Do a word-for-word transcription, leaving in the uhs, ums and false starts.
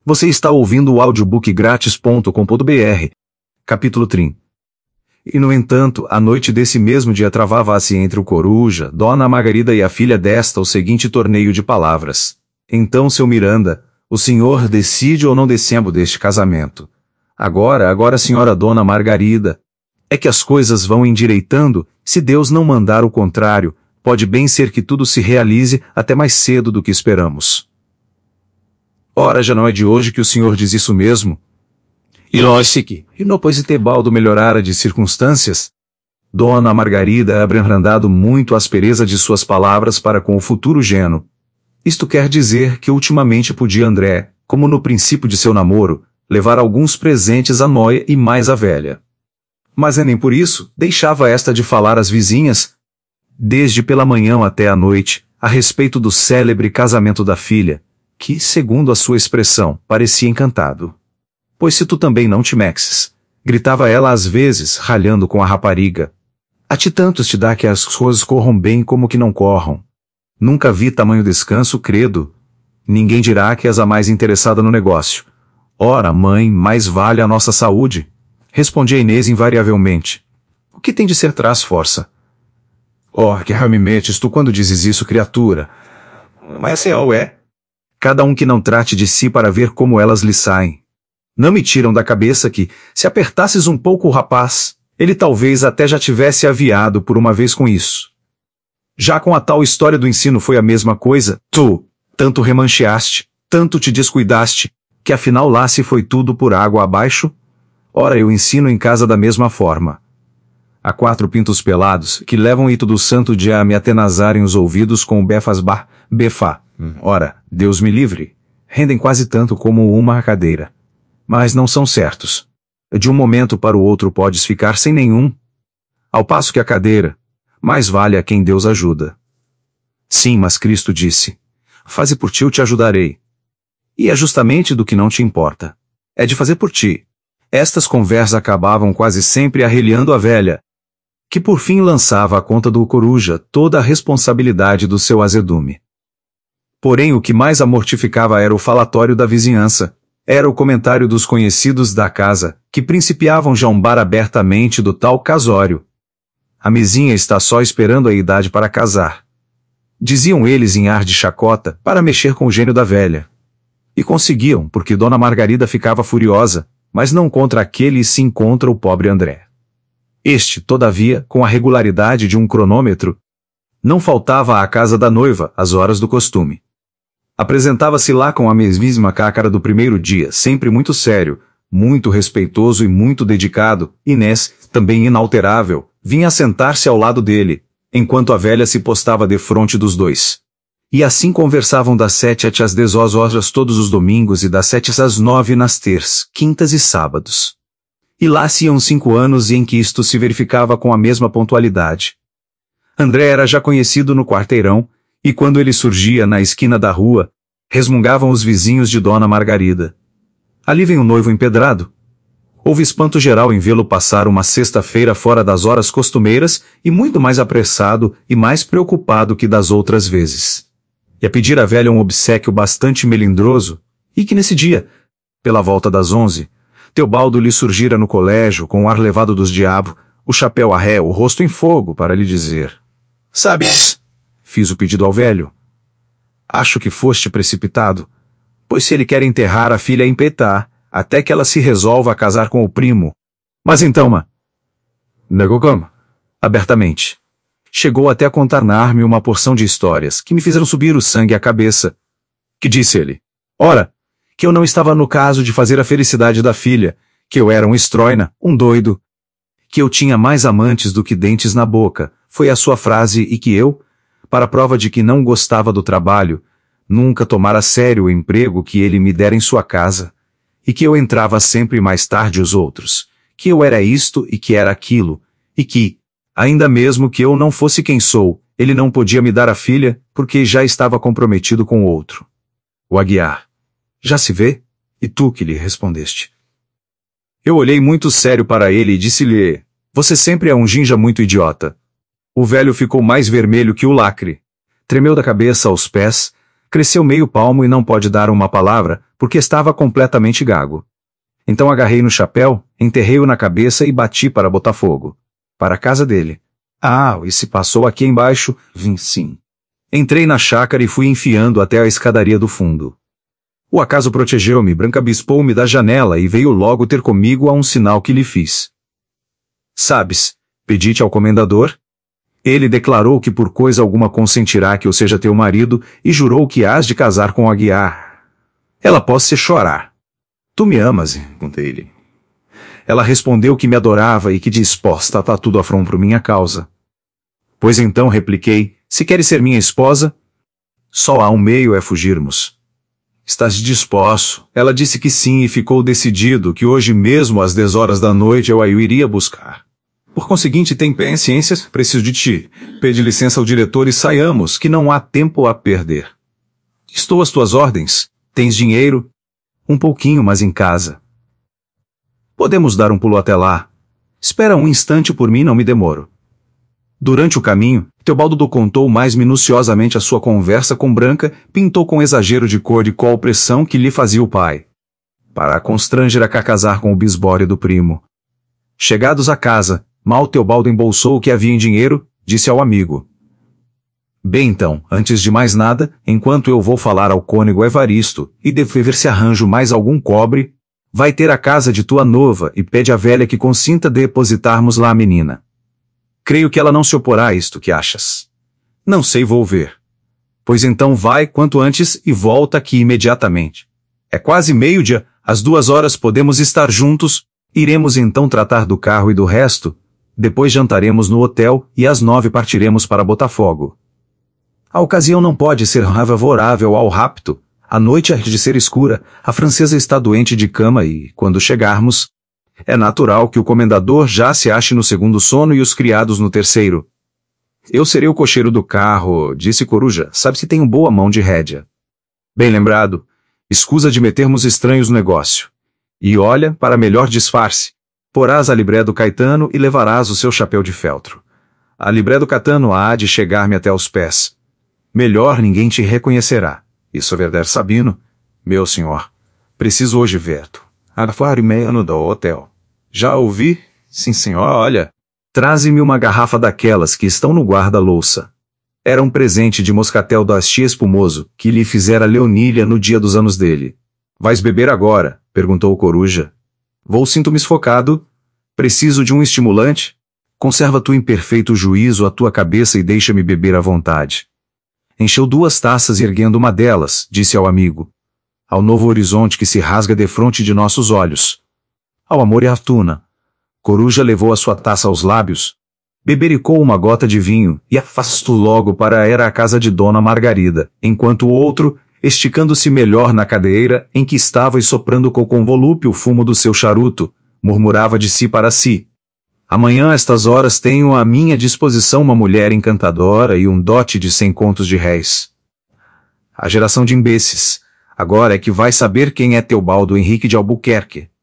Você está ouvindo o audiobook grátis ponto com ponto br. Capítulo trinta. E no entanto, a noite desse mesmo dia travava-se entre o coruja, Dona Margarida e a filha desta o seguinte torneio de palavras. Então, seu Miranda, o senhor decide ou não decembo deste casamento? Agora, agora, senhora Dona Margarida. É que as coisas vão endireitando, se Deus não mandar o contrário, pode bem ser que tudo se realize até mais cedo do que esperamos. Ora, já não é de hoje que o senhor diz isso mesmo? E nós que, e não pois Tebaldo melhorara de circunstâncias? Dona Margarida abrandado muito a aspereza de suas palavras para com o futuro geno. Isto quer dizer que ultimamente podia André, como no princípio de seu namoro, levar alguns presentes à nóia e mais à velha. Mas nem por isso deixava esta de falar às vizinhas, desde pela manhã até à noite, a respeito do célebre casamento da filha, que, segundo a sua expressão, parecia encantado. Pois se tu também não te mexes, gritava ela às vezes, ralhando com a rapariga. A ti tantos te dá que as coisas corram bem como que não corram. Nunca vi tamanho descanso, credo. Ninguém dirá que és a mais interessada no negócio. Ora, mãe, mais vale a nossa saúde. Respondia Inês invariavelmente. O que tem de ser traz força? Oh, que raio me metes tu quando dizes isso, criatura? Mas real é. Cada um que não trate de si para ver como elas lhe saem. Não me tiram da cabeça que, se apertasses um pouco o rapaz, ele talvez até já tivesse aviado por uma vez com isso. Já com a tal história do ensino foi a mesma coisa, tu, tanto remancheaste, tanto te descuidaste, que afinal lá se foi tudo por água abaixo? Ora, eu ensino em casa da mesma forma. Há quatro pintos pelados, que levam ito do santo dia a me atenazarem os ouvidos com o befasbar, befá. Ora, Deus me livre, rendem quase tanto como uma cadeira. Mas não são certos. De um momento para o outro podes ficar sem nenhum. Ao passo que a cadeira, mais vale a quem Deus ajuda. Sim, mas Cristo disse, faze por ti eu te ajudarei. E é justamente do que não te importa. É de fazer por ti. Estas conversas acabavam quase sempre arreliando a velha, que por fim lançava à conta do coruja toda a responsabilidade do seu azedume. Porém o que mais a mortificava era o falatório da vizinhança. Era o comentário dos conhecidos da casa, que principiavam zombar abertamente do tal casório. A mezinha está só esperando a idade para casar. Diziam eles em ar de chacota, para mexer com o gênio da velha. E conseguiam, porque Dona Margarida ficava furiosa, mas não contra aquele e sim contra o pobre André. Este, todavia, com a regularidade de um cronômetro, não faltava à casa da noiva às horas do costume. Apresentava-se lá com a mesmíssima cácara do primeiro dia, sempre muito sério, muito respeitoso e muito dedicado. Inês, também inalterável, vinha sentar-se ao lado dele, enquanto a velha se postava defronte dos dois. E assim conversavam das sete às dez horas todos os domingos e das sete às nove nas terças, quintas e sábados. E lá se iam cinco anos em que isto se verificava com a mesma pontualidade. André era já conhecido no quarteirão, e quando ele surgia na esquina da rua, resmungavam os vizinhos de Dona Margarida. Ali vem o noivo empedrado. Houve espanto geral em vê-lo passar uma sexta-feira fora das horas costumeiras e muito mais apressado e mais preocupado que das outras vezes. E a pedir à velha um obséquio bastante melindroso, e que nesse dia, pela volta das onze, Teobaldo lhe surgira no colégio com o ar levado dos diabos, o chapéu a ré, o rosto em fogo, para lhe dizer: Sabes? Fiz o pedido ao velho. Acho que foste precipitado, pois se ele quer enterrar a filha em Petá, até que ela se resolva a casar com o primo. Mas então, ma... Negou como? Abertamente. Chegou até a contar-me uma porção de histórias que me fizeram subir o sangue à cabeça. Que disse ele? Ora, que eu não estava no caso de fazer a felicidade da filha, que eu era um estroina, um doido, que eu tinha mais amantes do que dentes na boca, foi a sua frase, e que eu, para prova de que não gostava do trabalho, nunca tomara a sério o emprego que ele me dera em sua casa, e que eu entrava sempre mais tarde os outros, que eu era isto e que era aquilo, e que, ainda mesmo que eu não fosse quem sou, ele não podia me dar a filha, porque já estava comprometido com outro. O Aguiar. Já se vê? E tu que lhe respondeste? Eu olhei muito sério para ele e disse-lhe: você sempre é um ginja muito idiota. O velho ficou mais vermelho que o lacre. Tremeu da cabeça aos pés, Cresceu meio palmo e não pode dar uma palavra, porque estava completamente gago. Então agarrei no chapéu, enterrei-o na cabeça e bati para Botafogo. Para a casa dele. Ah, e se passou aqui embaixo? Vim sim. Entrei na chácara e fui enfiando até a escadaria do fundo. O acaso protegeu-me, Branca bispou-me da janela e veio logo ter comigo a um sinal que lhe fiz. Sabes, pedi-te ao comendador? Ele declarou que por coisa alguma consentirá que eu seja teu marido e jurou que hás de casar com Aguiar. Ela pode-se chorar. Tu me amas, contei-lhe. Ela respondeu que me adorava e que disposta a tá tudo afrom por minha causa. Pois então, repliquei, se queres ser minha esposa, só há um meio é fugirmos. Estás disposto? Ela disse que sim e ficou decidido que hoje mesmo às dez horas da noite eu a iria buscar. Por conseguinte, tem paciência, preciso de ti. Pede licença ao diretor e saiamos, que não há tempo a perder. Estou às tuas ordens. Tens dinheiro? Um pouquinho, mas em casa. Podemos dar um pulo até lá. Espera um instante por mim, não me demoro. Durante o caminho, Teobaldo contou mais minuciosamente a sua conversa com Branca, pintou com exagero de cor de qual pressão que lhe fazia o pai. Para a constranger a casar com o bisbório do primo. Chegados à casa, mal Teobaldo embolsou o que havia em dinheiro, disse ao amigo. Bem então, antes de mais nada, enquanto eu vou falar ao cônego Evaristo, e devo ver se arranjo mais algum cobre, vai ter a casa de tua noiva e pede à velha que consinta depositarmos lá a menina. Creio que ela não se oporá a isto, que achas? Não sei, vou ver. Pois então vai quanto antes e volta aqui imediatamente. É quase meio-dia, às duas horas podemos estar juntos, iremos então tratar do carro e do resto, depois jantaremos no hotel e às nove partiremos para Botafogo. A ocasião não pode ser favorável ao rapto, a noite há de ser escura, a francesa está doente de cama e, quando chegarmos, é natural que o comendador já se ache no segundo sono e os criados no terceiro. Eu serei o cocheiro do carro, disse Coruja, sabe se tenho boa mão de rédea. Bem lembrado, escusa de metermos estranhos no negócio. E olha, para melhor disfarce, porás a libré do Caetano e levarás o seu chapéu de feltro. A libré do Caetano há de chegar-me até os pés. Melhor ninguém te reconhecerá. Isso é verdade, Sabino? Meu senhor, preciso hoje ver-te. Agora e meia no do hotel. Já ouvi? Sim, senhor, olha. Traze-me uma garrafa daquelas que estão no guarda-louça. Era um presente de moscatel do Asti espumoso, que lhe fizera Leonília no dia dos anos dele. Vais beber agora? Perguntou o Coruja. Vou, sinto-me esfocado. Preciso de um estimulante? Conserva tu em perfeito juízo a tua cabeça e deixa-me beber à vontade. Encheu duas taças e erguendo uma delas, disse ao amigo. Ao novo horizonte que se rasga defronte de nossos olhos. Ao amor e à tuna. Coruja levou a sua taça aos lábios, bebericou uma gota de vinho e afastou logo para era a casa de Dona Margarida, enquanto o outro, esticando-se melhor na cadeira em que estava e soprando com convolúpio o fumo do seu charuto, murmurava de si para si. Amanhã, a estas horas, tenho à minha disposição uma mulher encantadora e um dote de cem contos de réis. A geração de imbeces, agora é que vai saber quem é Teobaldo Henrique de Albuquerque.